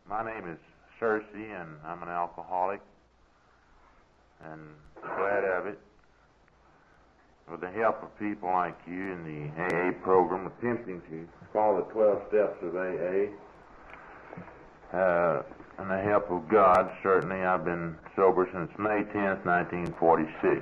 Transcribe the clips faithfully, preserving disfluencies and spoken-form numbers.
My name is Cersei, and I'm an alcoholic, and glad of it. With the help of people like you in the A A program, attempting to follow the twelve steps of A A, uh, and the help of God, certainly I've been sober since May tenth, nineteen forty-six.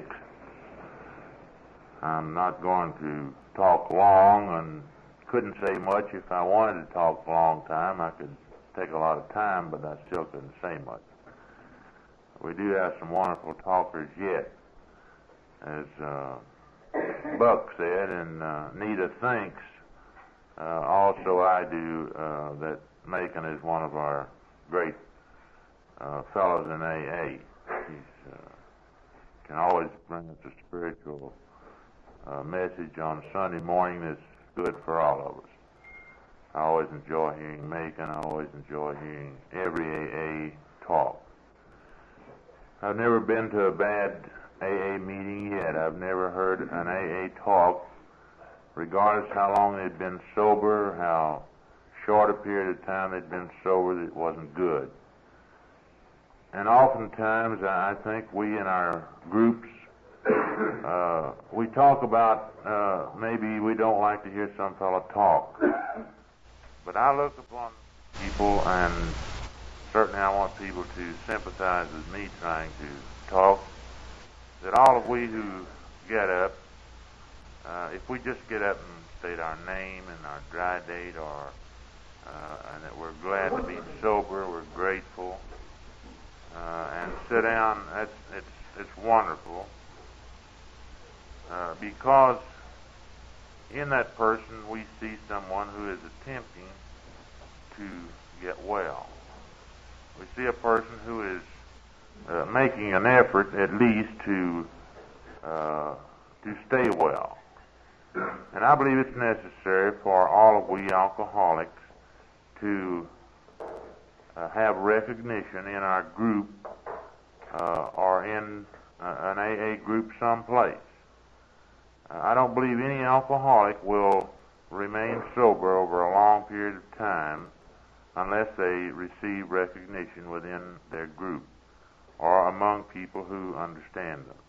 I'm not going to talk long, and couldn't say much. If I wanted to talk a long time, I could take a lot of time, but I still couldn't say much. We do have some wonderful talkers yet, as uh, Buck said, and uh, Nita thinks. Uh, also, I do uh, that Macon is one of our great uh, fellows in A A. He uh, can always bring us a spiritual uh, message on Sunday morning that's good for all of us. I always enjoy hearing Macon. I always enjoy hearing every A A talk. I've never been to a bad A A meeting yet. I've never heard an A A talk, regardless how long they'd been sober, how short a period of time they'd been sober, that it wasn't good. And oftentimes, I think we in our groups, uh, we talk about uh, maybe we don't like to hear some fellow talk. But I look upon people, and certainly I want people to sympathize with me trying to talk, that all of we who get up, uh, if we just get up and state our name and our dry date, or uh, and that we're glad to be sober, we're grateful, uh, and sit down, that's, it's, it's wonderful, uh, because in that person we see someone who is attempting to get well. We see a person who is uh, making an effort, at least, to uh, to stay well. And I believe it's necessary for all of we alcoholics to uh, have recognition in our group uh, or in uh, an A A group someplace. Uh, I don't believe any alcoholic will remain sober over a long period of time unless they receive recognition within their group or among people who understand them.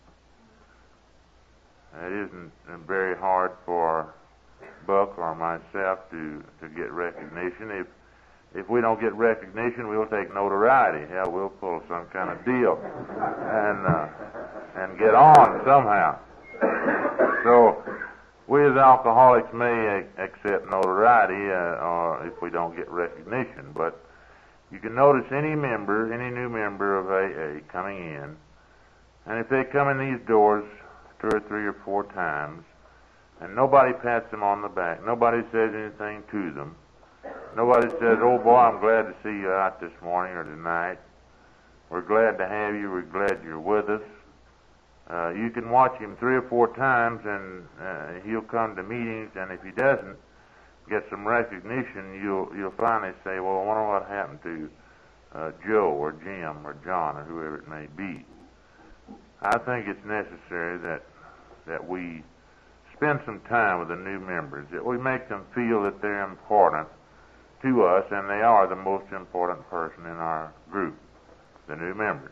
It isn't very hard for Buck or myself to, to get recognition. If if we don't get recognition, we'll take notoriety. Hell, we'll pull some kind of deal and uh, and get on somehow. So we as alcoholics may accept notoriety uh, or if we don't get recognition, but you can notice any member, any new member of A A coming in, and if they come in these doors two or three or four times, and nobody pats them on the back, nobody says anything to them, nobody says, "Oh boy, I'm glad to see you out this morning or tonight. We're glad to have you. We're glad you're with us." Uh, you can watch him three or four times, and uh, he'll come to meetings, and if he doesn't get some recognition, you'll you'll finally say, "Well, I wonder what happened to uh, Joe or Jim or John or whoever it may be." I think it's necessary that that we spend some time with the new members, that we make them feel that they're important to us, and they are the most important person in our group, the new members.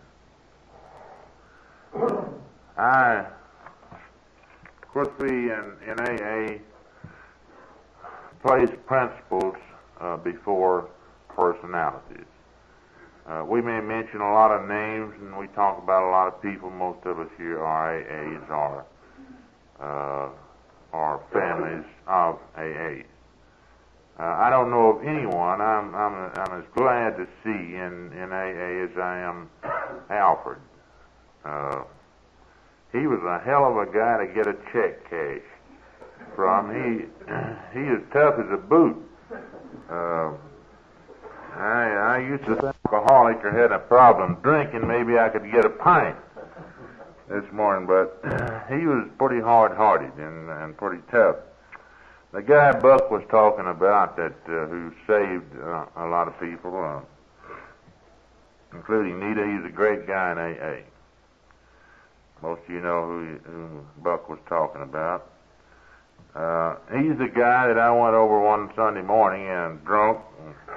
I, of course, we in, in A A place principles uh, before personalities. Uh, we may mention a lot of names, and we talk about a lot of people. Most of us here are A As or uh, are families of A As. Uh, I don't know of anyone I'm, I'm, I'm as glad to see in, in A A as I am Alfred. Uh, he was a hell of a guy to get a check cashed from. He he is tough as a boot. Uh, I, I used to think alcoholic or had a problem drinking, maybe I could get a pint this morning, but he was pretty hard-hearted and, and pretty tough. The guy Buck was talking about that uh, who saved uh, a lot of people, uh, including Nita, he's a great guy in A A. Most of you know who, who Buck was talking about. Uh, he's the guy that I went over one Sunday morning and drunk, and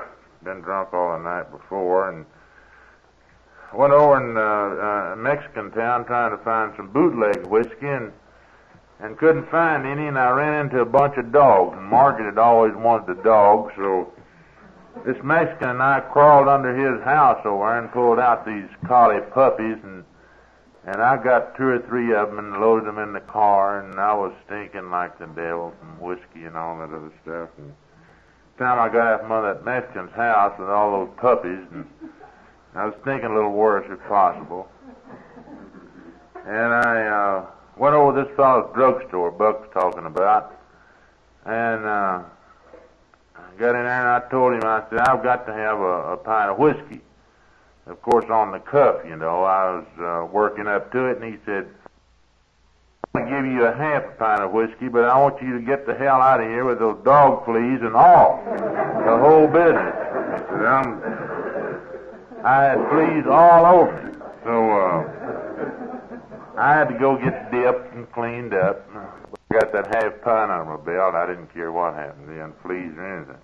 been drunk all the night before, and went over in uh, uh, Mexican town trying to find some bootleg whiskey, and and couldn't find any, and I ran into a bunch of dogs, and Margaret had always wanted a dog, so this Mexican and I crawled under his house over there and pulled out these collie puppies, and and I got two or three of them and loaded them in the car, and I was stinking like the devil from whiskey and all that other stuff. And the time I got out from under that Mexican's house with all those puppies, and I was thinking a little worse if possible. And I uh, went over to this fellow's drugstore Buck's talking about, and uh, I got in there and I told him, I said, I've got to have a, a pint of whiskey. Of course, on the cuff, you know, I was uh, working up to it, and he said, I'm going to give you a half a pint of whiskey, but I want you to get the hell out of here with those dog fleas and all, the whole business. I said, I'm, I had fleas all over me, so uh, I had to go get dipped and cleaned up. I got that half pint under my belt. I didn't care what happened then, fleas or anything.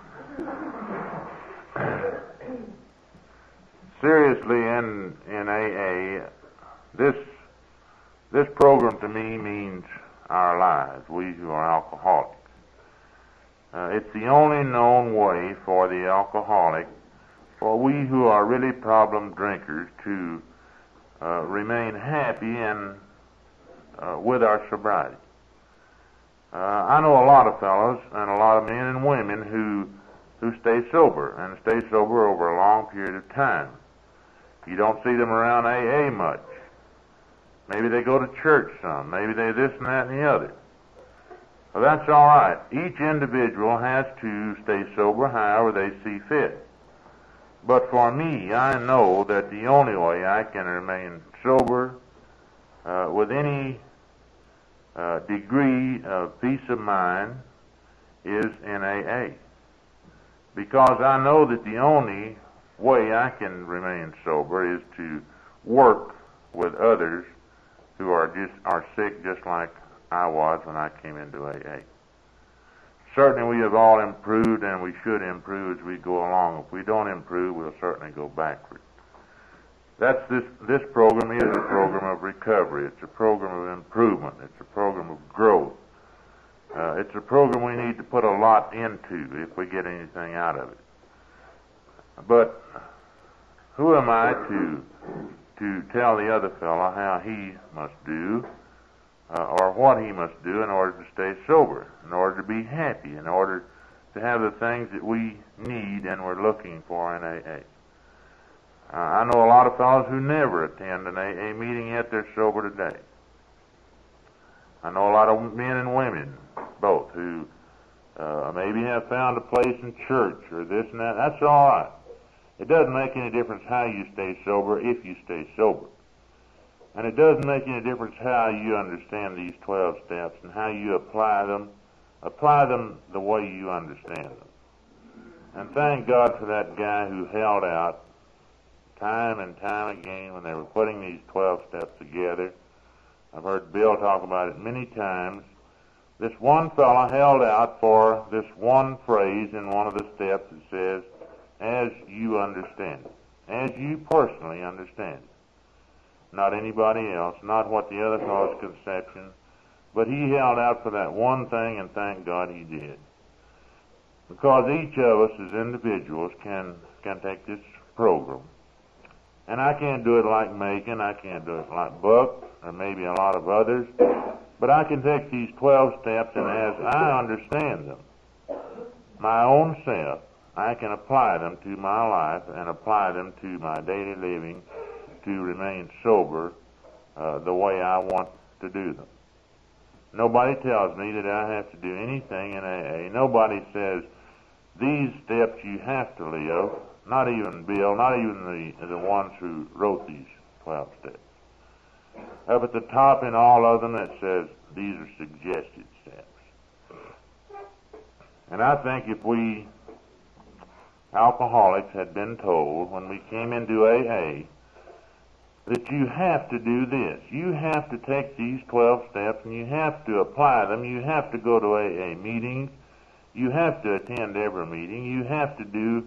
Seriously, in in A A, this this program to me means our lives, we who are alcoholics. Uh, it's the only known way for the alcoholic, for we who are really problem drinkers, to uh, remain happy and uh, with our sobriety. Uh, I know a lot of fellows and a lot of men and women who who stay sober and stay sober over a long period of time. You don't see them around A A much. Maybe they go to church some. Maybe they this and that and the other. Well, that's all right. Each individual has to stay sober however they see fit. But for me, I know that the only way I can remain sober uh, with any uh, degree of peace of mind is in A A. Because I know that the only way I can remain sober is to work with others who are just are sick just like I was when I came into A A. Certainly we have all improved, and we should improve as we go along. If we don't improve, we'll certainly go backward. That's this this program is a program of recovery. It's a program of improvement. It's a program of growth. Uh, it's a program we need to put a lot into if we get anything out of it. But who am I to to tell the other fellow how he must do uh, or what he must do in order to stay sober, in order to be happy, in order to have the things that we need and we're looking for in A A? Uh, I know a lot of fellows who never attend an A A meeting, yet they're sober today. I know a lot of men and women, both, who uh, maybe have found a place in church or this and that. That's all right. It doesn't make any difference how you stay sober if you stay sober. And it doesn't make any difference how you understand these twelve steps and how you apply them. Apply them the way you understand them. And thank God for that guy who held out time and time again when they were putting these twelve steps together. I've heard Bill talk about it many times. This one fellow held out for this one phrase in one of the steps that says, as you understand it, as you personally understand it. Not anybody else, not what the other fellow's conception, but he held out for that one thing, and thank God he did. Because each of us as individuals can can take this program. And I can't do it like Macon, I can't do it like Buck, or maybe a lot of others, but I can take these twelve steps, and as I understand them, my own self, I can apply them to my life and apply them to my daily living to remain sober uh, the way I want to do them. Nobody tells me that I have to do anything in A A. Nobody says, these steps you have to live, not even Bill, not even the, the ones who wrote these twelve steps. Up at the top in all of them it says, these are suggested steps. And I think if we alcoholics had been told when we came into A A that you have to do this, you have to take these twelve steps and you have to apply them, you have to go to A A meetings, you have to attend every meeting, you have to do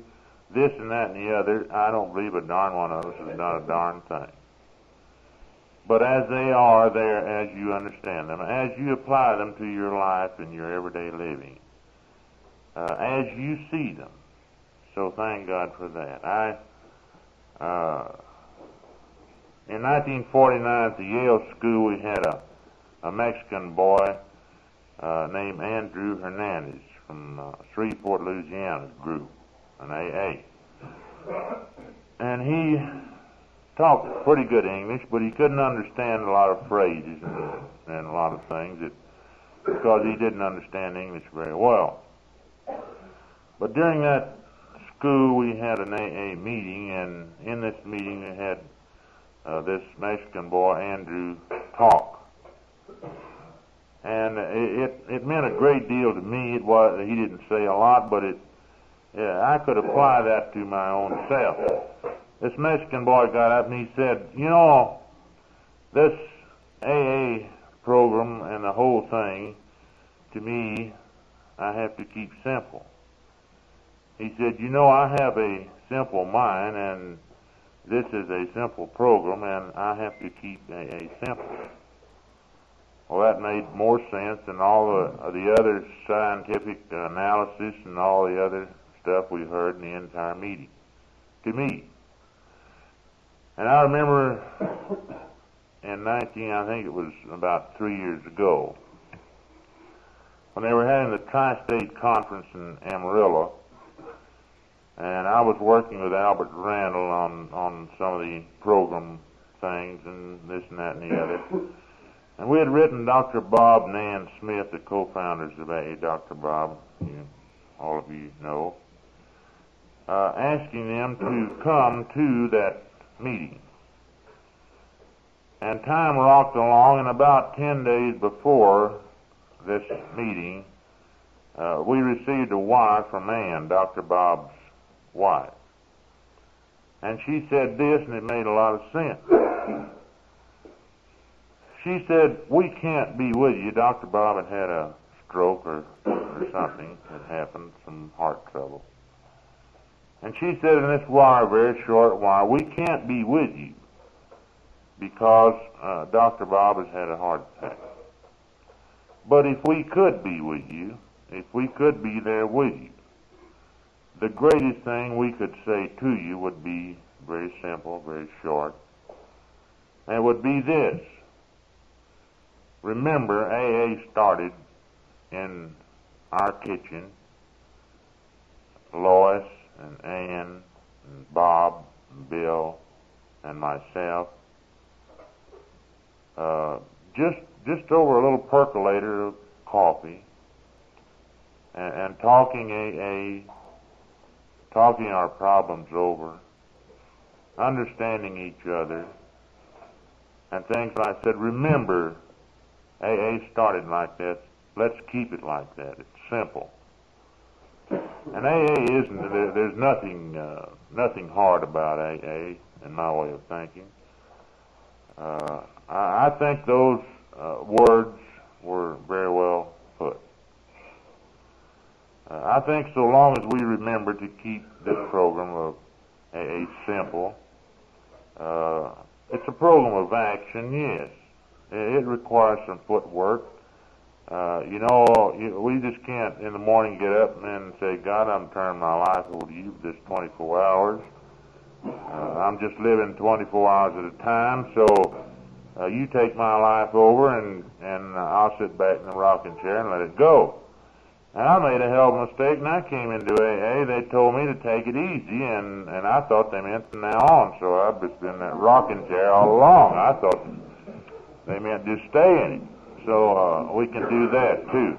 this and that and the other, I don't believe a darn one of us has done a darn thing. But as they are there, as you understand them, as you apply them to your life and your everyday living, uh, as you see them. So thank God for that. I, uh, in nineteen forty-nine at the Yale School, we had a, a Mexican boy uh, named Andrew Hernandez from uh, Shreveport, Louisiana group, an A A. And he talked pretty good English, but he couldn't understand a lot of phrases and, and a lot of things that, because he didn't understand English very well. But during that school, we had an A A meeting, and in this meeting we had uh, this Mexican boy, Andrew, talk. And it, it, it meant a great deal to me. It was, he didn't say a lot, but it, yeah, I could apply that to my own self. This Mexican boy got up and he said, you know, this A A program and the whole thing, to me, I have to keep simple. He said, you know, I have a simple mind, and this is a simple program, and I have to keep A A simple. Well, that made more sense than all the, the other scientific analysis and all the other stuff we heard in the entire meeting, to me. And I remember in nineteen, I think it was about three years ago, when they were having the Tri-State Conference in Amarillo, and I was working with Albert Randall on, on some of the program things and this and that and the other. And we had written Doctor Bob and Ann Smith, the co-founders of A A, Doctor Bob, you, all of you know, uh, asking them to come to that meeting. And time rocked along, and about ten days before this meeting, uh, we received a wire from Ann, Doctor Bob's wife. And she said this, and it made a lot of sense. She said, we can't be with you. Doctor Bob had had a stroke or, or something had happened, some heart trouble. And she said in this wire, very short wire, we can't be with you because uh, Doctor Bob has had a heart attack. But if we could be with you, if we could be there with you, the greatest thing we could say to you would be very simple, very short, and it would be this. Remember, A A started in our kitchen. Lois and Ann and Bob and Bill and myself, uh, just just over a little percolator of coffee and, and talking A A, talking our problems over, understanding each other, and things like I said. Remember, A A started like that. Let's keep it like that. It's simple. And A A isn't, there, there's nothing uh, nothing hard about A A in my way of thinking. Uh, I, I think those uh, words were very well put. Uh, I think so long as we remember to keep this program of A A simple, uh, it's a program of action, yes. It requires some footwork. Uh, you know, you, we just can't in the morning get up and then say, God, I'm turning my life over to you for this twenty-four hours. Uh, I'm just living twenty-four hours at a time, so uh, you take my life over and, and uh, I'll sit back in the rocking chair and let it go. And I made a hell of a mistake, and I came into A A. They told me to take it easy, and, and I thought they meant from now on, so I've just been in that rocking chair all along. I thought they meant just stay in it. So uh, we can do that too.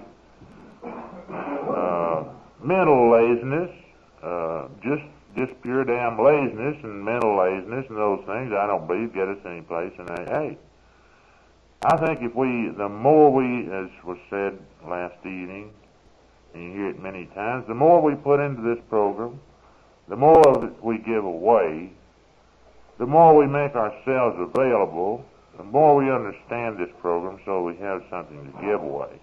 Uh, mental laziness, uh, just just pure damn laziness and mental laziness and those things, I don't believe get us any place in A A. I think if we, the more we, as was said last evening, and you hear it many times, the more we put into this program, the more of it we give away, the more we make ourselves available, the more we understand this program so we have something to give away,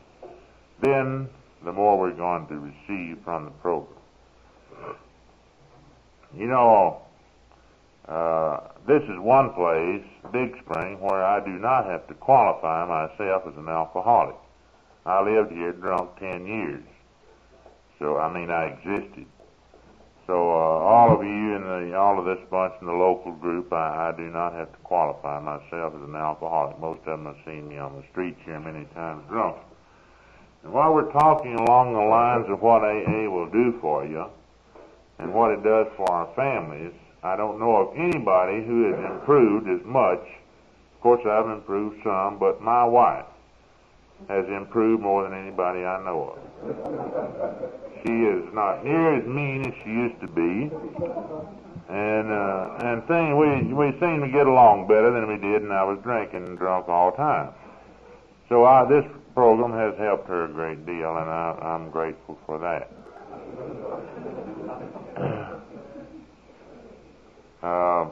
then the more we're going to receive from the program. you know, uh, this is one place, Big Spring, where I do not have to qualify myself as an alcoholic. I lived here drunk ten years. So, I mean, I existed. So, uh, all of you and the, all of this bunch in the local group, I, I do not have to qualify myself as an alcoholic. Most of them have seen me on the streets here many times drunk. And while we're talking along the lines of what A A will do for you and what it does for our families, I don't know of anybody who has improved as much. Of course, I've improved some, but my wife has improved more than anybody I know of. She is not near as mean as she used to be, and uh, and thing we we seem to get along better than we did, and I was drinking and drunk all the time. So I, this program has helped her a great deal, and I, I'm grateful for that. Uh,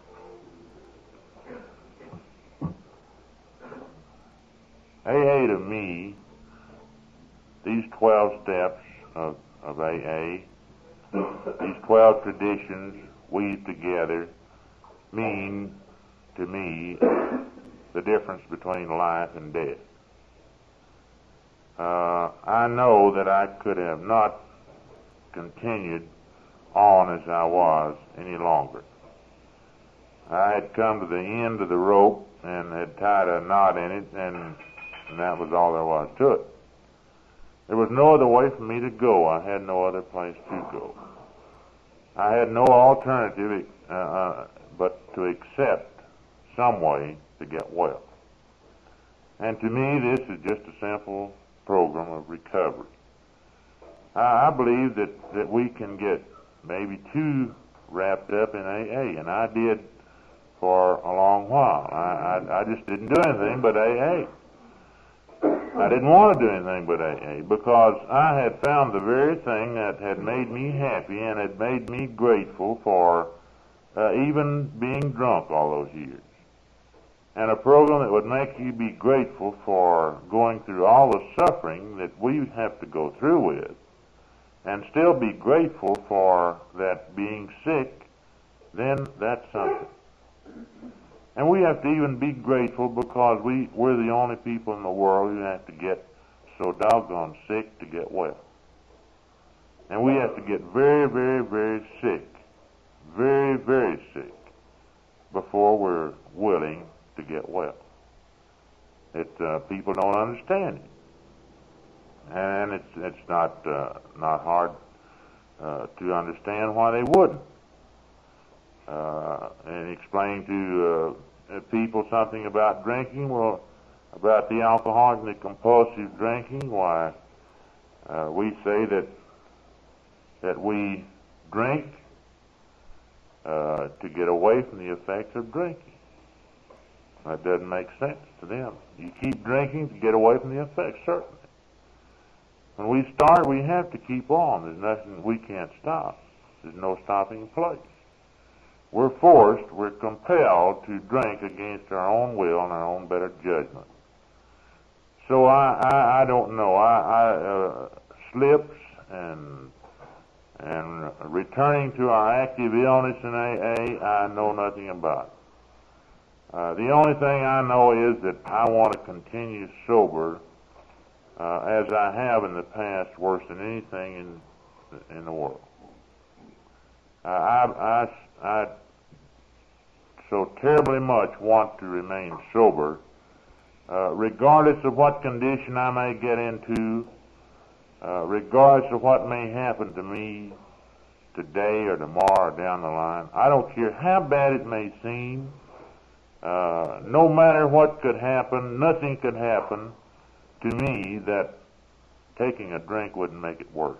A A to me, these twelve steps of, of A A, these twelve traditions weaved together, mean to me the difference between life and death. Uh, I know that I could have not continued on as I was any longer. I had come to the end of the rope and had tied a knot in it, and, and that was all there was to it. There was no other way for me to go. I had no other place to go. I had no alternative uh, uh, but to accept some way to get well. And to me, this is just a simple program of recovery. I, I believe that, that we can get maybe too wrapped up in A A, and I did for a long while. I, I, I just didn't do anything but A A. I didn't want to do anything but A A because I had found the very thing that had made me happy and had made me grateful for uh, even being drunk all those years. And a program that would make you be grateful for going through all the suffering that we have to go through with, and still be grateful for that being sick, then that's something. And we have to even be grateful because we, we're the only people in the world who have to get so doggone sick to get well. And we have to get very, very, very sick, very, very sick, before we're willing to get well. It, uh, people don't understand it. And it's, it's not, uh, not hard uh, to understand why they wouldn't. Uh, and explain to uh, people something about drinking, well, about the alcoholic and the compulsive drinking, why uh, we say that that we drink uh, to get away from the effects of drinking. That doesn't make sense to them. You keep drinking to get away from the effects, certainly. When we start, we have to keep on. There's nothing we can't stop. There's no stopping place. We're forced, we're compelled to drink against our own will and our own better judgment. So I, I, I don't know. I, I uh, slips and and returning to our active illness in A A, I know nothing about. Uh, the only thing I know is that I want to continue sober uh, as I have in the past, worse than anything in in the world. Uh, I, I, I so terribly much want to remain sober, uh, regardless of what condition I may get into, uh, regardless of what may happen to me today or tomorrow or down the line. I don't care how bad it may seem. Uh, no matter what could happen, nothing could happen to me that taking a drink wouldn't make it worse.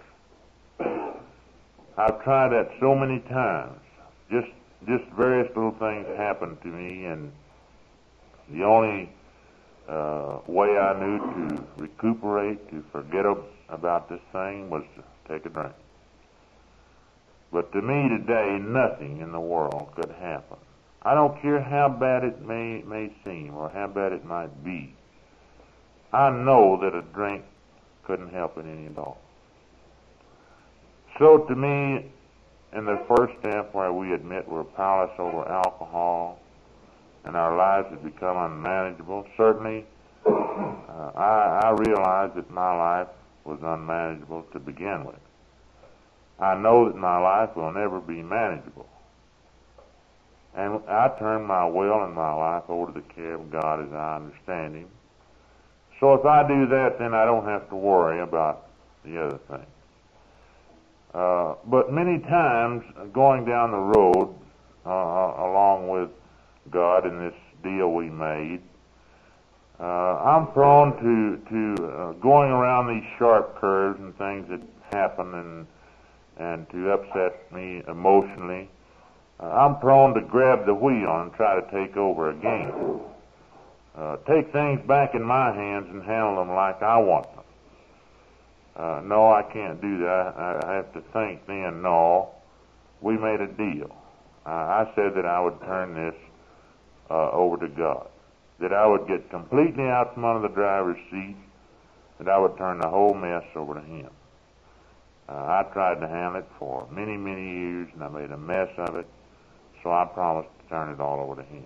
I've tried that so many times. Just just various little things happen to me, and the only uh, way I knew to recuperate, to forget about this thing, was to take a drink. But to me today, nothing in the world could happen. I don't care how bad it may, may seem or how bad it might be. I know that a drink couldn't help it any at all. So to me, in the first step where we admit we're powerless over alcohol and our lives have become unmanageable. Certainly, uh, I, I realize that my life was unmanageable to begin with. I know that my life will never be manageable. And I turn my will and my life over to the care of God as I understand Him. So if I do that, then I don't have to worry about the other thing. Uh, but many times, going down the road, uh, along with God in this deal we made, uh, I'm prone to, to uh, going around these sharp curves and things that happen and, and to upset me emotionally. Uh, I'm prone to grab the wheel and try to take over a game. Uh, take things back in my hands and handle them like I want them. Uh, no, I can't do that. I, I have to think then, no, we made a deal. Uh, I said that I would turn this uh, over to God, that I would get completely out from under the driver's seat, that I would turn the whole mess over to Him. Uh, I tried to handle it for many, many years, and I made a mess of it, so I promised to turn it all over to Him.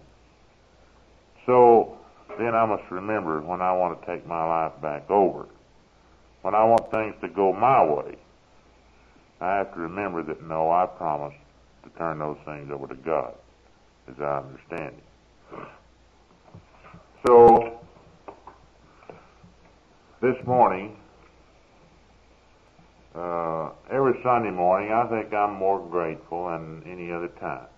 So then I must remember when I want to take my life back over, when I want things to go my way, I have to remember that, no, I promised to turn those things over to God, as I understand it. So, this morning, uh, every Sunday morning, I think I'm more grateful than any other time.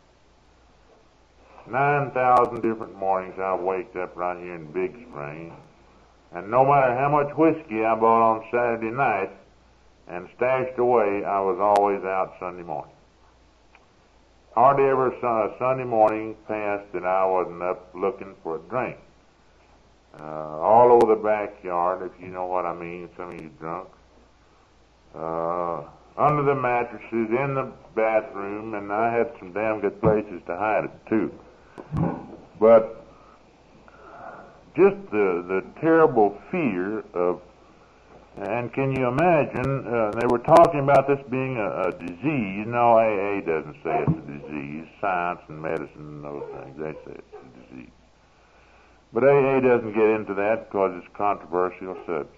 nine thousand different mornings I've waked up right here in Big Spring, and no matter how much whiskey I bought on Saturday night and stashed away, I was always out Sunday morning. Hardly ever a Sunday morning passed that I wasn't up looking for a drink. Uh, all over the backyard, if you know what I mean, some of you drunks. Uh, under the mattresses, in the bathroom, and I had some damn good places to hide it, too. But just the, the terrible fear of, and can you imagine, uh, they were talking about this being a, a disease. No, A A doesn't say it's a disease. Science and medicine and those things, they say it's a disease. But A A doesn't get into that because it's a controversial subject.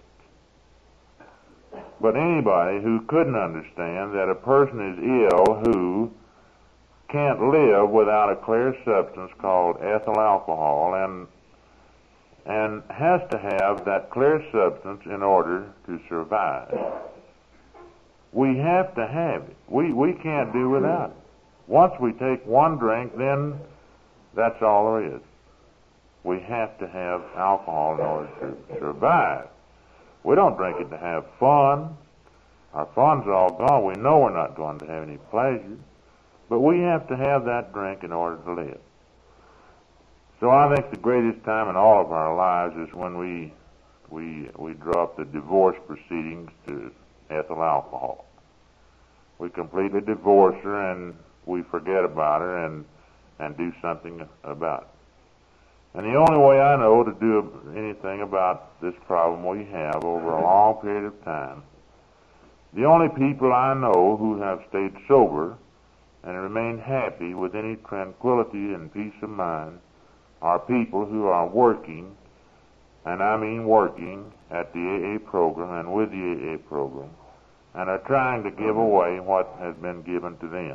But anybody who couldn't understand that a person is ill who can't live without a clear substance called ethyl alcohol and and has to have that clear substance in order to survive. We have to have it. We we can't do without it. Once we take one drink, then that's all there is. We have to have alcohol in order to survive. We don't drink it to have fun. Our fun's all gone. We know we're not going to have any pleasure. But we have to have that drink in order to live. So I think the greatest time in all of our lives is when we we we drop the divorce proceedings to ethyl alcohol. We completely divorce her and we forget about her and, and do something about it. And the only way I know to do anything about this problem we have over a long period of time, the only people I know who have stayed sober and remained happy with any tranquility and peace of mind are people who are working, and I mean working, at the A A program and with the A A program, and are trying to give away what has been given to them.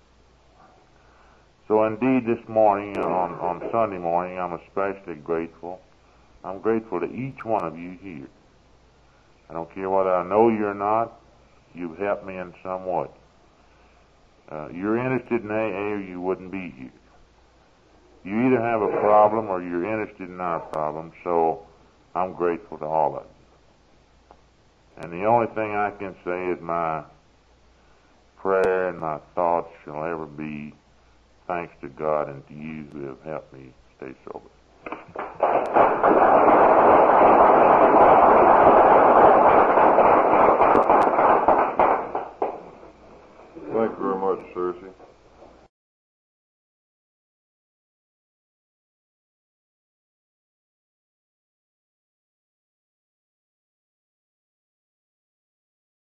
So indeed this morning, on, on Sunday morning, I'm especially grateful. I'm grateful to each one of you here. I don't care whether I know you or not, you've helped me in some way. Uh, you're interested in A A or you wouldn't be here. You either have a problem or you're interested in our problem, so I'm grateful to all of you. And the only thing I can say is my prayer and my thoughts shall ever be thanks to God and to you who have helped me stay sober. Thank you very much, Cersei.